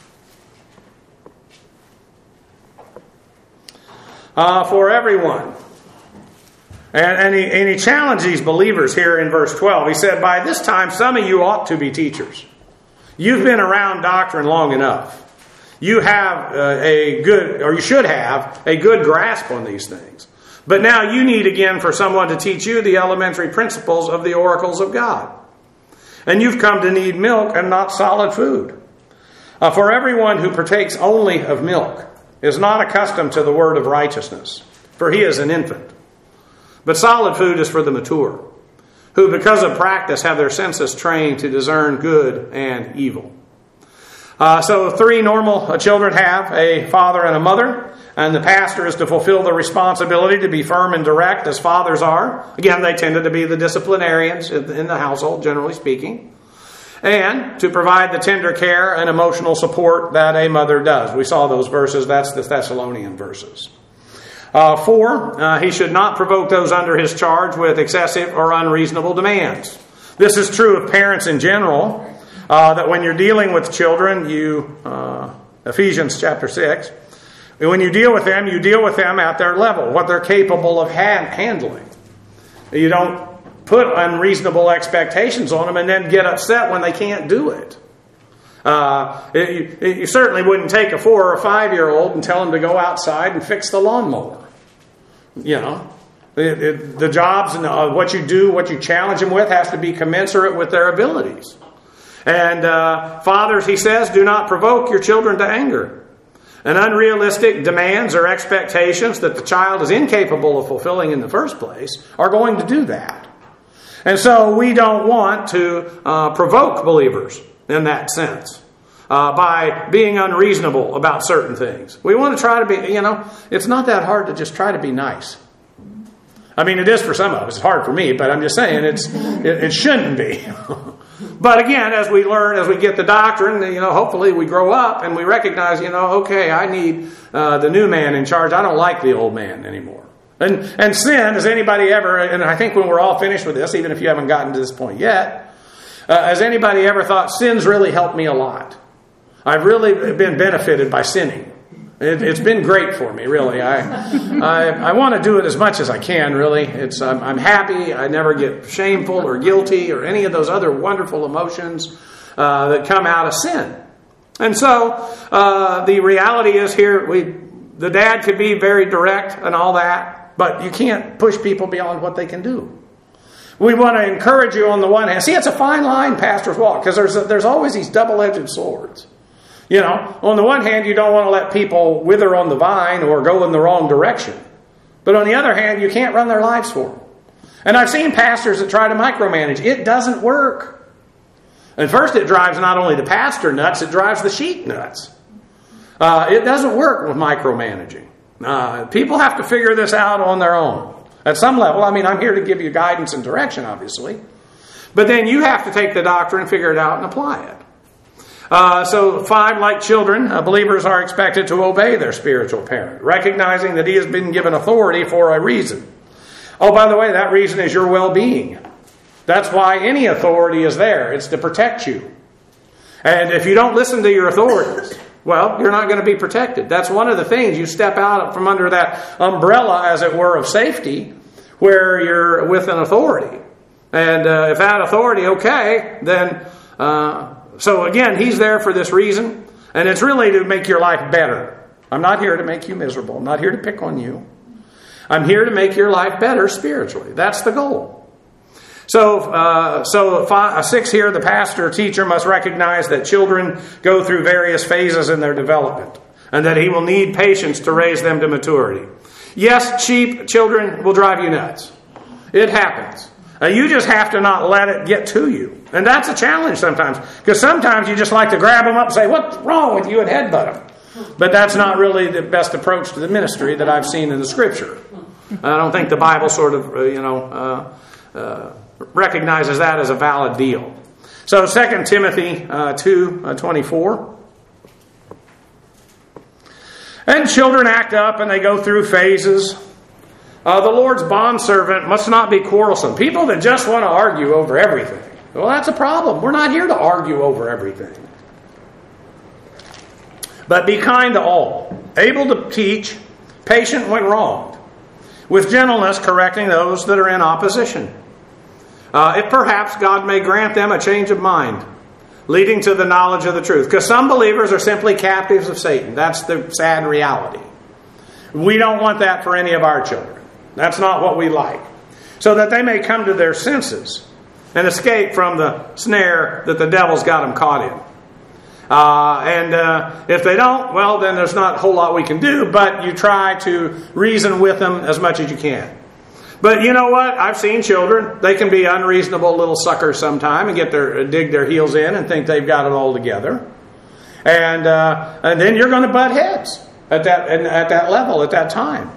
For everyone. And he challenged these believers here in verse 12. He said, by this time, some of you ought to be teachers. You've been around doctrine long enough. You have you should have a good grasp on these things. But now you need again for someone to teach you the elementary principles of the oracles of God. And you've come to need milk and not solid food. For everyone who partakes only of milk is not accustomed to the word of righteousness, for he is an infant. But solid food is for the mature, who because of practice have their senses trained to discern good and evil. So 3 normal children have a father and a mother, and the pastor is to fulfill the responsibility to be firm and direct as fathers are. Again, they tended to be the disciplinarians in the household, generally speaking. And to provide the tender care and emotional support that a mother does. We saw those verses. That's the Thessalonian verses. 4, he should not provoke those under his charge with excessive or unreasonable demands. This is true of parents in general, that when you're dealing with children, Ephesians chapter 6, when you deal with them at their level, what they're capable of handling. You don't put unreasonable expectations on them and then get upset when they can't do it. You certainly wouldn't take a 4 or 5-year-old and tell them to go outside and fix the lawnmower. The jobs and what you do, what you challenge them with has to be commensurate with their abilities. And fathers, he says, do not provoke your children to anger. And unrealistic demands or expectations that the child is incapable of fulfilling in the first place are going to do that. And so we don't want to provoke believers in that sense by being unreasonable about certain things. We want to try to be, it's not that hard to just try to be nice. I mean, it is for some of us. It's hard for me, but I'm just saying it shouldn't be. But again, as we learn, as we get the doctrine, hopefully we grow up and we recognize, okay, I need the new man in charge. I don't like the old man anymore. And sin, has anybody ever, and I think when we're all finished with this, even if you haven't gotten to this point yet, has anybody ever thought sin's really helped me a lot? I've really been benefited by sinning. It's been great for me, really. I want to do it as much as I can, really. I'm happy. I never get shameful or guilty or any of those other wonderful emotions that come out of sin. And so the reality is here, the dad could be very direct and all that, but you can't push people beyond what they can do. We want to encourage you on the one hand. See, it's a fine line, pastors walk, because there's always these double-edged swords. On the one hand, you don't want to let people wither on the vine or go in the wrong direction. But on the other hand, you can't run their lives for them. And I've seen pastors that try to micromanage. It doesn't work. And first, it drives not only the pastor nuts, it drives the sheep nuts. It doesn't work with micromanaging. People have to figure this out on their own. At some level, I mean, I'm here to give you guidance and direction, obviously. But then you have to take the doctrine, figure it out, and apply it. So 5, like children, believers are expected to obey their spiritual parent, recognizing that he has been given authority for a reason. Oh, by the way, that reason is your well-being. That's why any authority is there. It's to protect you. And if you don't listen to your authorities, well, you're not going to be protected. That's one of the things. You step out from under that umbrella, as it were, of safety, where you're with an authority. And if that authority, okay, then... So again, he's there for this reason, and it's really to make your life better. I'm not here to make you miserable. I'm not here to pick on you. I'm here to make your life better spiritually. That's the goal. So 6 here, the pastor or teacher must recognize that children go through various phases in their development, and that he will need patience to raise them to maturity. Yes, children will drive you nuts. It happens. You just have to not let it get to you. And that's a challenge sometimes. Because sometimes you just like to grab them up and say, what's wrong with you, and headbutt them. But that's not really the best approach to the ministry that I've seen in the Scripture. I don't think the Bible sort of, recognizes that as a valid deal. So 2 Timothy 2:24. And children act up and they go through phases. The Lord's bondservant must not be quarrelsome. People that just want to argue over everything. Well, that's a problem. We're not here to argue over everything. But be kind to all, able to teach, patient when wronged, with gentleness correcting those that are in opposition. If perhaps God may grant them a change of mind, leading to the knowledge of the truth. Because some believers are simply captives of Satan. That's the sad reality. We don't want that for any of our children. That's not what we like. So that they may come to their senses and escape from the snare that the devil's got them caught in. And if they don't, well, then there's not a whole lot we can do, but you try to reason with them as much as you can. But you know what? I've seen children. They can be unreasonable little suckers sometime and dig their heels in and think they've got it all together. And then you're going to butt heads at that level, at that time.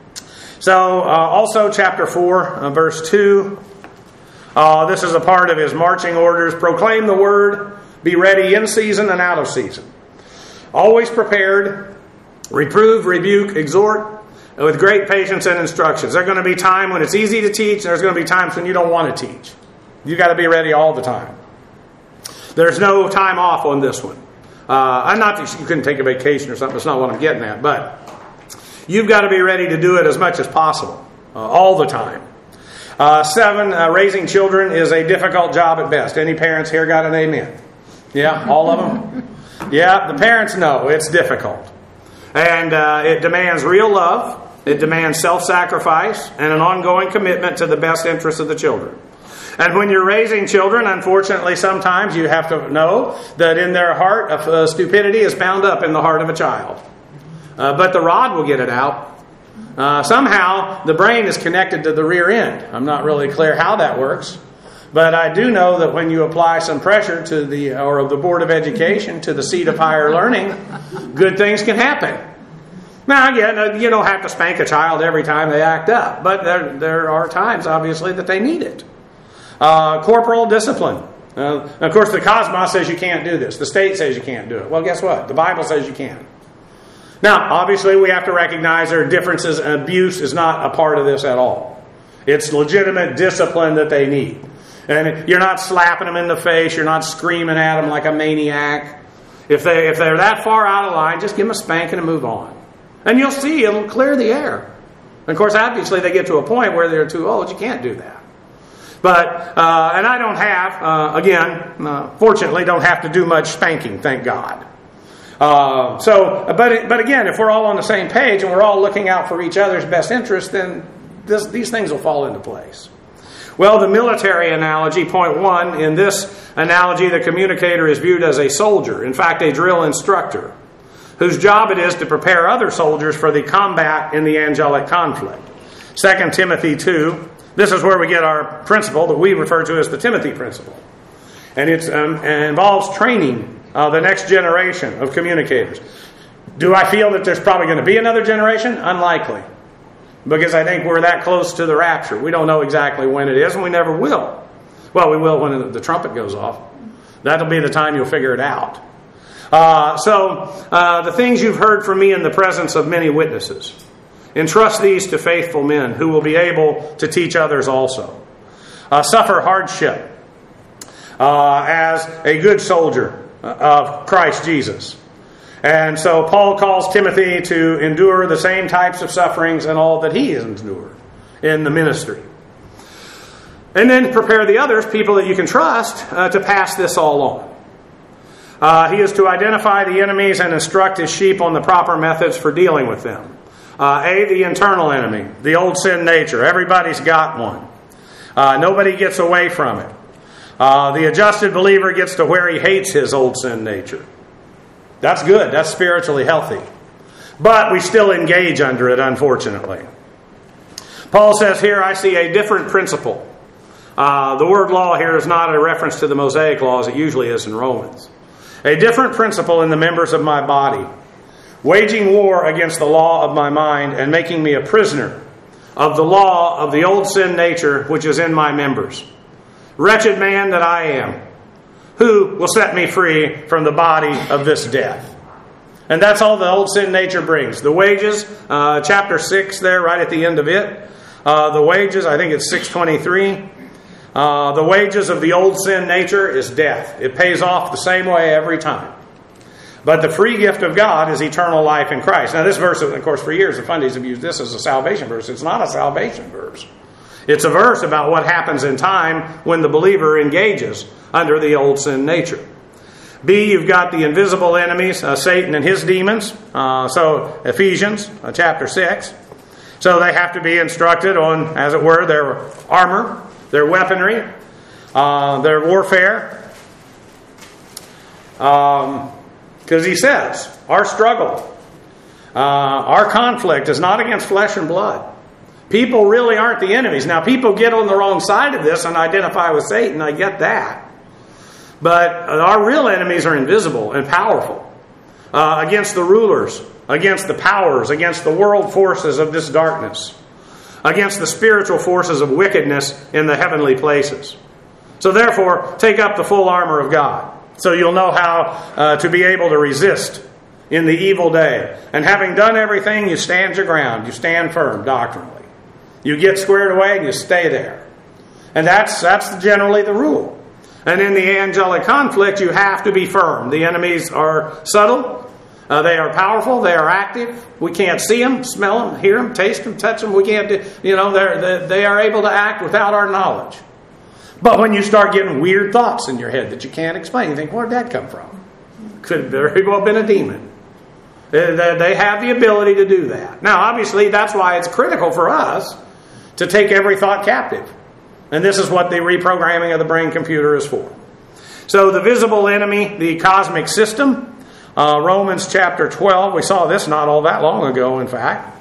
So also chapter 4, verse 2. This is a part of his marching orders. Proclaim the word. Be ready in season and out of season. Always prepared. Reprove, rebuke, exhort with great patience and instructions. There's going to be time when it's easy to teach. There's going to be times when you don't want to teach. You got to be ready all the time. There's no time off on this one. I'm not that you couldn't take a vacation or something. That's not what I'm getting at. But you've got to be ready to do it as much as possible, all the time. 7, raising children is a difficult job at best. Any parents here got an amen? Yeah, all of them? Yeah, the parents know it's difficult. And it demands real love. It demands self-sacrifice and an ongoing commitment to the best interests of the children. And when you're raising children, unfortunately, sometimes you have to know that in their heart, stupidity is bound up in the heart of a child. But the rod will get it out. Somehow, the brain is connected to the rear end. I'm not really clear how that works. But I do know that when you apply some pressure to the Board of Education to the seat of higher learning, good things can happen. Now, again, you don't have to spank a child every time they act up. But there are times, obviously, that they need it. Corporal discipline. Of course, the cosmos says you can't do this. The state says you can't do it. Well, guess what? The Bible says you can. Now, obviously, we have to recognize there are differences, and abuse is not a part of this at all. It's legitimate discipline that they need. And you're not slapping them in the face. You're not screaming at them like a maniac. If they're that far out of line, just give them a spanking and move on. And you'll see, it'll clear the air. And of course, obviously, they get to a point where they're too old. You can't do that. But, and I don't have, fortunately, don't have to do much spanking, thank God. But again, if we're all on the same page and we're all looking out for each other's best interest, then these things will fall into place. Well, the military analogy, point 1, in this analogy, the communicator is viewed as a soldier, in fact, a drill instructor, whose job it is to prepare other soldiers for the combat in the angelic conflict. 2 Timothy 2, this is where we get our principle that we refer to as the Timothy principle. And it involves training the next generation of communicators. Do I feel that there's probably going to be another generation? Unlikely. because I think we're that close to the rapture. We don't know exactly when it is, and we never will. Well, we will when the trumpet goes off. That'll be the time you'll figure it out. The things you've heard from me in the presence of many witnesses, entrust these to faithful men who will be able to teach others also. Suffer hardship as a good soldier of Christ Jesus. And so Paul calls Timothy to endure the same types of sufferings and all that he has endured in the ministry. And then prepare the others, people that you can trust, to pass this all on. He is to identify the enemies and instruct his sheep on the proper methods for dealing with them. The internal enemy, the old sin nature. Everybody's got one. Nobody gets away from it. The adjusted believer gets to where he hates his old sin nature. That's good. That's spiritually healthy. But we still engage under it, unfortunately. Paul says here, I see a different principle. The word law here is not a reference to the Mosaic law as it usually is in Romans. A different principle in the members of my body, waging war against the law of my mind and making me a prisoner of the law of the old sin nature which is in my members. Wretched man that I am, who will set me free from the body of this death? And that's all the old sin nature brings. The wages, chapter 6 there, right at the end of it. The wages, I think it's 6:23. The wages of the old sin nature is death. It pays off the same way every time. But the free gift of God is eternal life in Christ. Now this verse, of course, for years the fundies have used this as a salvation verse. It's not a salvation verse. It's a verse about what happens in time when the believer engages under the old sin nature. B, you've got the invisible enemies, Satan and his demons. So Ephesians chapter 6. So they have to be instructed on, as it were, their armor, their weaponry, their warfare. Because he says, our struggle, our conflict is not against flesh and blood. People really aren't the enemies. Now, people get on the wrong side of this and identify with Satan. I get that. But our real enemies are invisible and powerful. Against the rulers, against the powers, against the world forces of this darkness, against the spiritual forces of wickedness in the heavenly places. So therefore, take up the full armor of God, so you'll know how to be able to resist in the evil day. And having done everything, you stand your ground. You stand firm doctrinally. You get squared away and you stay there. And that's generally the rule. And in the angelic conflict, you have to be firm. The enemies are subtle. They are powerful. They are active. We can't see them, smell them, hear them, taste them, touch them. We can't do, they are able to act without our knowledge. But when you start getting weird thoughts in your head that you can't explain, you think, where'd that come from? Could have very well been a demon. They have the ability to do that. Now, obviously, that's why it's critical for us to take every thought captive. And this is what the reprogramming of the brain computer is for. So the visible enemy, the cosmic system, Romans chapter 12, we saw this not all that long ago, in fact.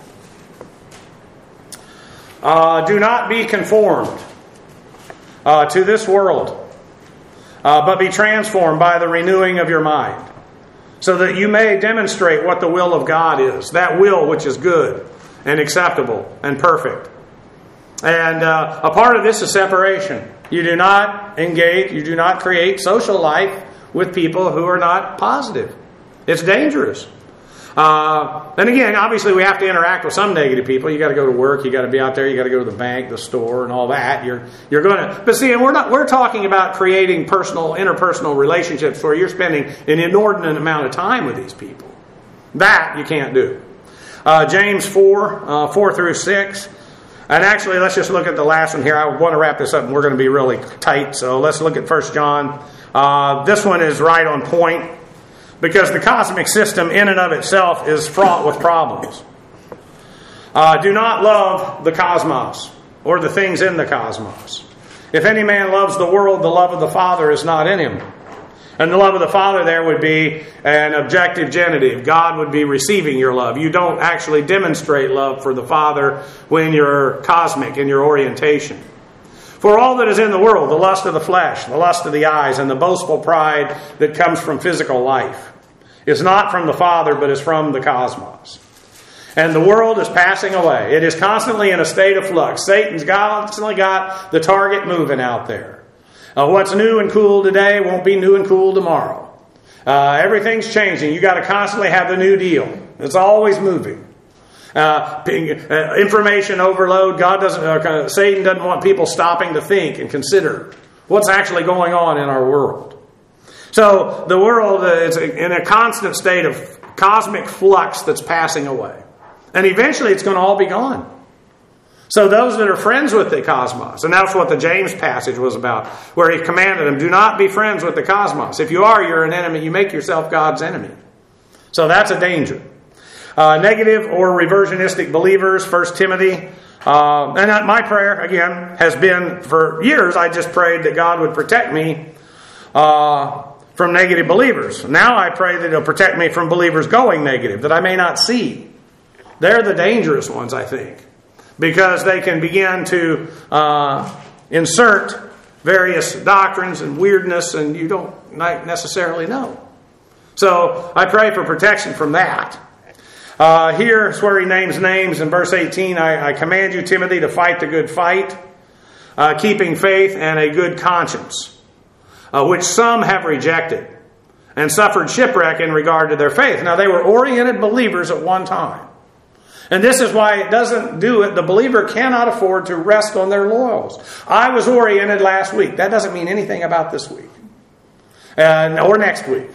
Do not be conformed to this world, but be transformed by the renewing of your mind, so that you may demonstrate what the will of God is, that will which is good and acceptable and perfect. And a part of this is separation. You do not engage, you do not create social life with people who are not positive. It's dangerous. Then again, obviously we have to interact with some negative people. You got to go to work, you got to be out there, you got to go to the bank, the store, and all that. You're going to. But see, we're talking about creating interpersonal relationships where you're spending an inordinate amount of time with these people. That you can't do. James 4 through 6. And actually, let's just look at the last one here. I want to wrap this up, and we're going to be really tight. So let's look at 1 John. This one is right on point, because the cosmic system in and of itself is fraught with problems. Do not love the cosmos or the things in the cosmos. If any man loves the world, the love of the Father is not in him. And the love of the Father there would be an objective genitive. God would be receiving your love. You don't actually demonstrate love for the Father when you're cosmic in your orientation. For all that is in the world, the lust of the flesh, the lust of the eyes, and the boastful pride that comes from physical life, is not from the Father, but is from the cosmos. And the world is passing away. It is constantly in a state of flux. Satan's constantly got the target moving out there. What's new and cool today won't be new and cool tomorrow. Everything's changing. You got to constantly have the new deal. It's always moving. Information overload. Satan doesn't want people stopping to think and consider what's actually going on in our world. So the world is in a constant state of cosmic flux that's passing away. And eventually it's going to all be gone. So those that are friends with the cosmos, and that's what the James passage was about, where he commanded them, do not be friends with the cosmos. If you are, you're an enemy. You make yourself God's enemy. So that's a danger. Negative or reversionistic believers, 1 Timothy. And my prayer, again, has been for years, I just prayed that God would protect me from negative believers. Now I pray that He'll protect me from believers going negative, that I may not see. They're the dangerous ones, I think, because they can begin to insert various doctrines and weirdness, and you don't necessarily know. So I pray for protection from that. Here's where he names names in verse 18. I command you, Timothy, to fight the good fight, keeping faith and a good conscience, which some have rejected and suffered shipwreck in regard to their faith. Now, they were oriented believers at one time. And this is why it doesn't do it. The believer cannot afford to rest on their laurels. I was oriented last week. That doesn't mean anything about this week or next week.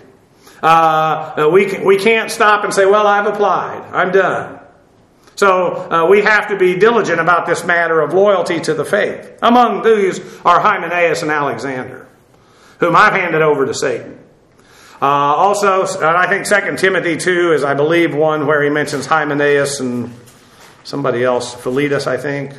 We can't stop and say, well, I've applied. I'm done. So we have to be diligent about this matter of loyalty to the faith. Among these are Hymenaeus and Alexander, whom I've handed over to Satan. Also, I think 2 Timothy 2 is, I believe, one where he mentions Hymenaeus and somebody else, Philetus, I think.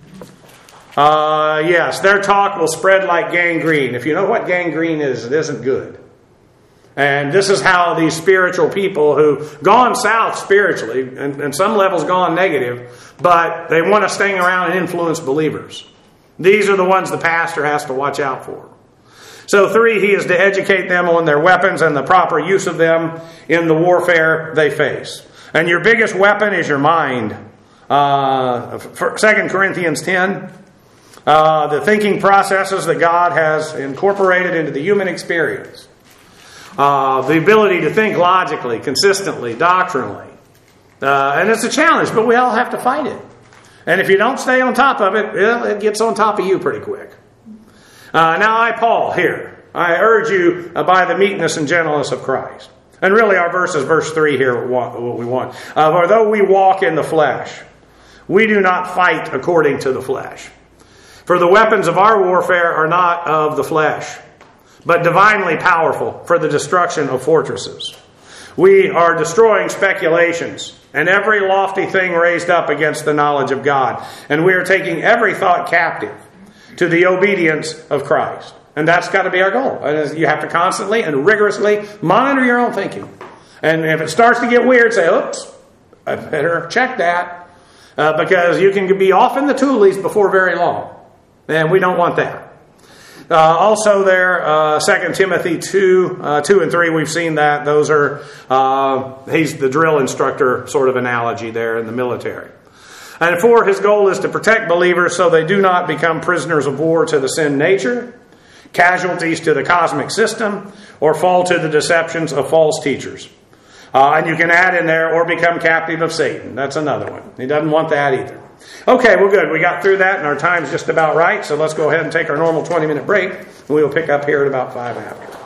Yes, their talk will spread like gangrene. If you know what gangrene is, it isn't good. And this is how these spiritual people who've gone south spiritually, and some levels gone negative, but they want to stay around and influence believers. These are the ones the pastor has to watch out for. So 3, he is to educate them on their weapons and the proper use of them in the warfare they face. And your biggest weapon is your mind. 2 Corinthians 10, the thinking processes that God has incorporated into the human experience. The ability to think logically, consistently, doctrinally. And it's a challenge, but we all have to fight it. And if you don't stay on top of it, it gets on top of you pretty quick. Now I, Paul, here, I urge you by the meekness and gentleness of Christ. And really our verse is verse 3 here, what we want. For though we walk in the flesh, we do not fight according to the flesh. For the weapons of our warfare are not of the flesh, but divinely powerful for the destruction of fortresses. We are destroying speculations and every lofty thing raised up against the knowledge of God. And we are taking every thought captive to the obedience of Christ. And that's got to be our goal. And you have to constantly and rigorously monitor your own thinking. And if it starts to get weird, say, oops, I better check that. Because you can be off in the toolies before very long. And we don't want that. Also there, 2 Timothy 2 and 3, we've seen that. Those are, he's the drill instructor sort of analogy there in the military. And 4, his goal is to protect believers so they do not become prisoners of war to the sin nature, casualties to the cosmic system, or fall to the deceptions of false teachers. And you can add in there, or become captive of Satan. That's another one. He doesn't want that either. Okay, well good. We got through that and our time's just about right. So let's go ahead and take our normal 20-minute break. And we'll pick up here at about 5 after.